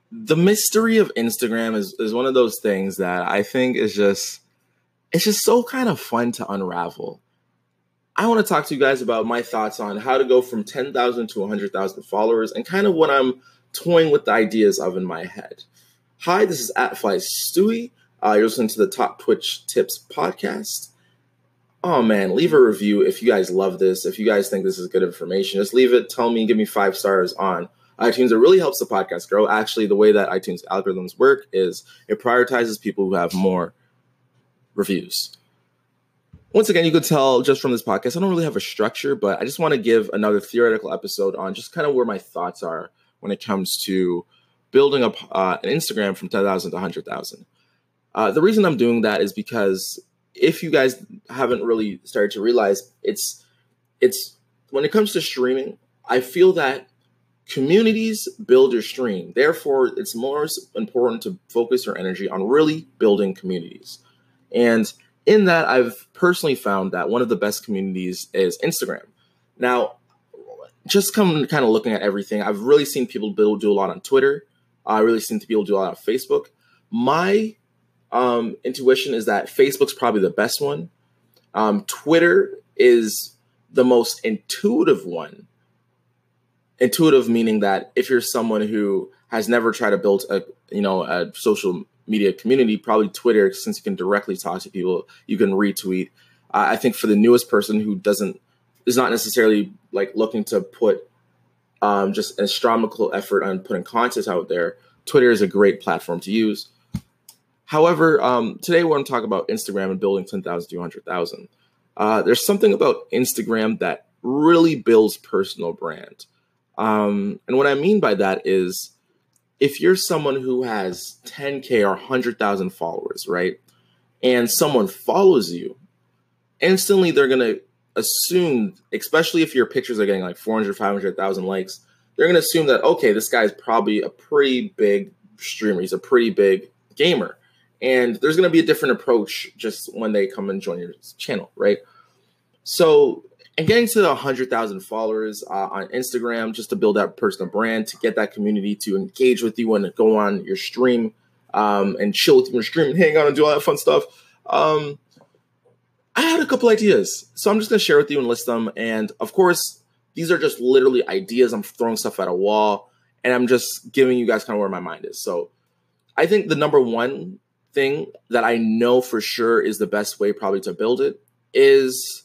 The mystery of Instagram is one of those things that I think is just it's just so kind of fun to unravel. I want to talk to you guys about my thoughts on how to go from 10,000 to 100,000 followers and kind of what I'm toying with the ideas of in my head. Hi, this is @FlyStewie. You're listening to the Top Twitch Tips podcast. Oh man, leave a review if you guys love this. If you guys think this is good information, just leave it. Tell me, give me 5 stars on iTunes. It really helps the podcast grow. Actually, the way that iTunes algorithms work is it prioritizes people who have more reviews. Once again, you could tell just from this podcast, I don't really have a structure, but I just want to give another theoretical episode on just kind of where my thoughts are when it comes to building up an Instagram from 10,000 to 100,000. The reason I'm doing that is because if you guys haven't really started to realize, it's when it comes to streaming, I feel that communities build your stream. Therefore, it's more important to focus your energy on really building communities. And in that, I've personally found that one of the best communities is Instagram. Now, just kind of looking at everything, I've really seen people do a lot on Twitter. I really seen people do a lot on Facebook. My intuition is that Facebook's probably the best one. Twitter is the most intuitive one. Intuitive meaning that if you're someone who has never tried to build a social media community, probably Twitter, since you can directly talk to people, you can retweet. I think for the newest person who is not necessarily like looking to put just astronomical effort on putting content out there, Twitter is a great platform to use. However, today we're going to talk about Instagram and building 10,000 to 100,000. There's something about Instagram that really builds personal brand. And what I mean by that is if you're someone who has 10K or 100,000 followers, right, and someone follows you, instantly they're going to assume, especially if your pictures are getting like 400, 500,000 likes, they're going to assume that, okay, this guy's probably a pretty big streamer. He's a pretty big gamer. And there's going to be a different approach just when they come and join your channel, right? So, and getting to 100,000 followers on Instagram just to build that personal brand, to get that community to engage with you and go on your stream and chill with your stream and hang out and do all that fun stuff. I had a couple ideas, so I'm just going to share with you and list them. And of course, these are just literally ideas. I'm throwing stuff at a wall and I'm just giving you guys kind of where my mind is. So I think the number one thing that I know for sure is the best way probably to build it is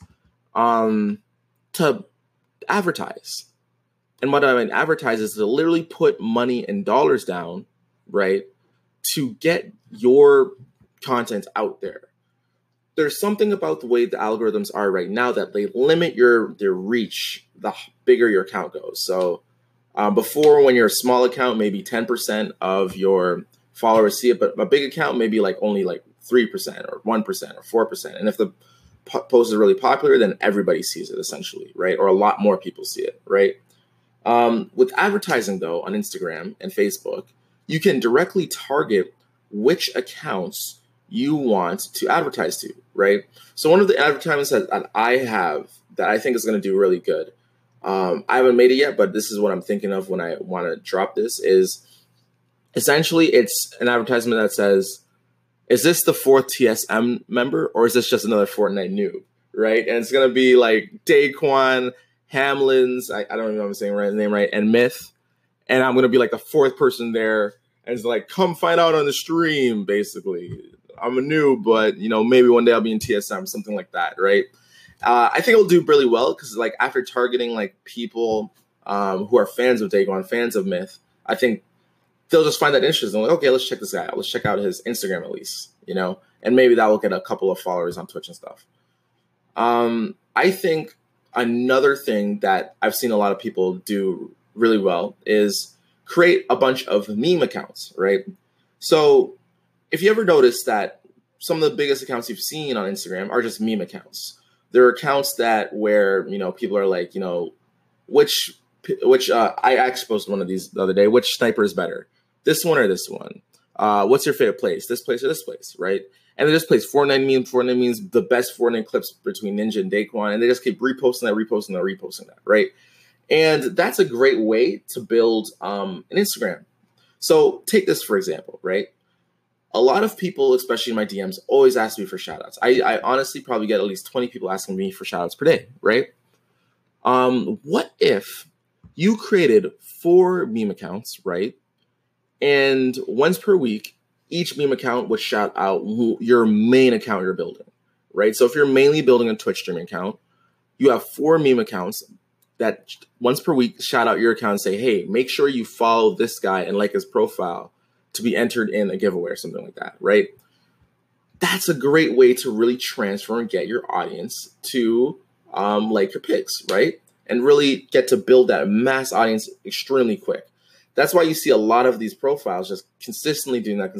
to advertise. And what I mean advertise is to literally put money and dollars down, right, to get your content out there. There's something about the way the algorithms are right now that they limit their reach the bigger your account goes. So before, when you're a small account, maybe 10% of your followers see it, but a big account maybe like only like 3% or 1% or 4%. And if the post is really popular, then everybody sees it essentially, right? Or a lot more people see it, right? With advertising though, on Instagram and Facebook, you can directly target which accounts you want to advertise to, right? So one of the advertisements that I have that I think is going to do really good, I haven't made it yet, but this is what I'm thinking of when I want to drop this, is essentially it's an advertisement that says, is this the 4th TSM member or is this just another Fortnite noob, right? And it's going to be like Daquan, Hamlins, I don't even know if I'm saying the name right, and Myth. And I'm going to be like the 4th person there. And it's like, come find out on the stream, basically. I'm a noob, but, maybe one day I'll be in TSM, something like that, right? I think it'll do really well because, like, after targeting, like, people who are fans of Daquan, fans of Myth, I think they'll just find that interesting. Like, okay, let's check this guy out. Let's check out his Instagram at least, and maybe that will get a couple of followers on Twitch and stuff. I think another thing that I've seen a lot of people do really well is create a bunch of meme accounts, right? So if you ever notice that some of the biggest accounts you've seen on Instagram are just meme accounts. There are accounts where people are like, which I actually posted one of these the other day. Which sniper is better, this one or this one? What's your favorite place? This place or this place, right? And they just place Fortnite memes. Fortnite memes, the best Fortnite clips between Ninja and Daquan, and they just keep reposting that, right? And that's a great way to build an Instagram. So take this for example, right? A lot of people, especially in my DMs, always ask me for shoutouts. I honestly probably get at least 20 people asking me for shoutouts per day, right? What if you created 4 meme accounts, right? And once per week, each meme account would shout out your main account you're building, right? So if you're mainly building a Twitch streaming account, you have 4 meme accounts that once per week shout out your account and say, hey, make sure you follow this guy and like his profile to be entered in a giveaway or something like that, right? That's a great way to really transfer and get your audience to like your pics, right? And really get to build that mass audience extremely quick. That's why you see a lot of these profiles just consistently doing that.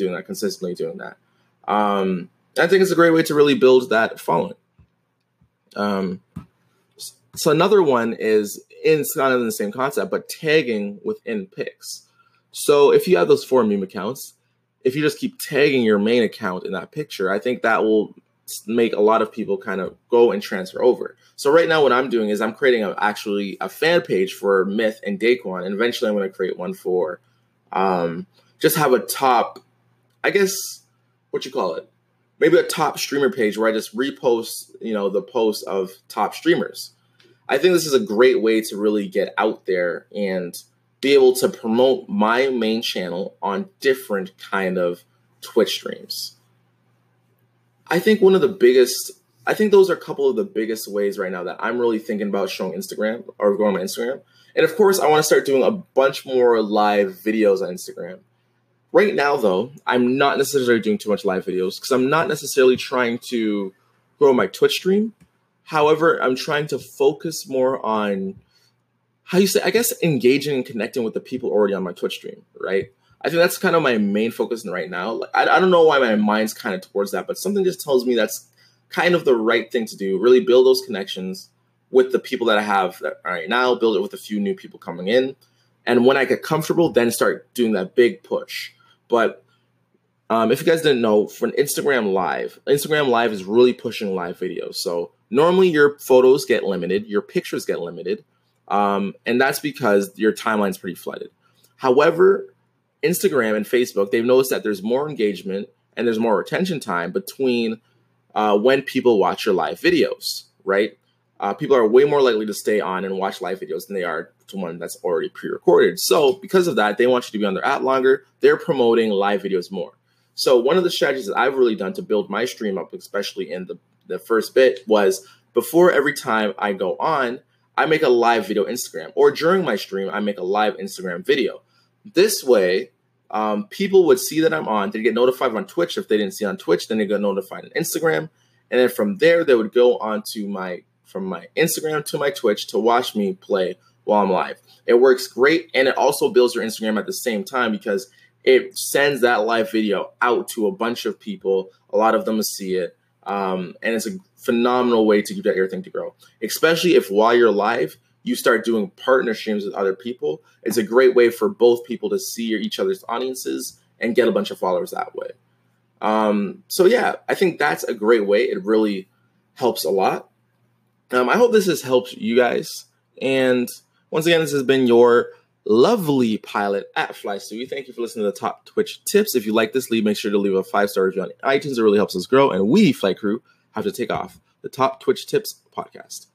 I think it's a great way to really build that following. So another one is kind of in the same concept, but tagging within pics. So if you have those 4 meme accounts, if you just keep tagging your main account in that picture, I think that will make a lot of people kind of go and transfer over. So right now what I'm doing is I'm creating actually a fan page for Myth and Daquan, and eventually I'm going to create one for just have a top, I guess, what you call it? Maybe a top streamer page where I just repost, the posts of top streamers. I think this is a great way to really get out there and be able to promote my main channel on different kind of Twitch streams. I think those are a couple of the biggest ways right now that I'm really thinking about showing Instagram or going on my Instagram. And of course, I want to start doing a bunch more live videos on Instagram. Right now, though, I'm not necessarily doing too much live videos because I'm not necessarily trying to grow my Twitch stream. However, I'm trying to focus more on, engaging and connecting with the people already on my Twitch stream, right? I think that's kind of my main focus right now. Like, I don't know why my mind's kind of towards that, but something just tells me that's kind of the right thing to do. Really build those connections with the people that I have right now, build it with a few new people coming in. And when I get comfortable, then start doing that big push. But if you guys didn't know, for an Instagram Live is really pushing live videos. So normally your photos get limited, your pictures get limited, and that's because your timeline's pretty flooded. However, Instagram and Facebook, they've noticed that there's more engagement and there's more retention time between when people watch your live videos, right? People are way more likely to stay on and watch live videos than they are to one that's already pre-recorded. So because of that, they want you to be on their app longer. They're promoting live videos more. So one of the strategies that I've really done to build my stream up, especially in the first bit, was before every time I go on, I make a live video Instagram, or during my stream, I make a live Instagram video. This way, people would see that I'm on. They get notified on Twitch. If they didn't see on Twitch, then they get notified on Instagram. And then from there, they would go on to from my Instagram to my Twitch to watch me play while I'm live. It works great. And it also builds your Instagram at the same time because it sends that live video out to a bunch of people. A lot of them will see it. And it's a phenomenal way to get everything to grow, especially if while you're live, you start doing partner streams with other people. It's a great way for both people to see each other's audiences and get a bunch of followers that way. So yeah, I think that's a great way. It really helps a lot. I hope this has helped you guys. And once again, this has been your lovely pilot at FlyStewie. Thank you for listening to the top Twitch tips. If you like this, make sure to leave a 5-star review on iTunes. It really helps us grow. And we, Flight Crew, have to take off. The Top Twitch Tips podcast.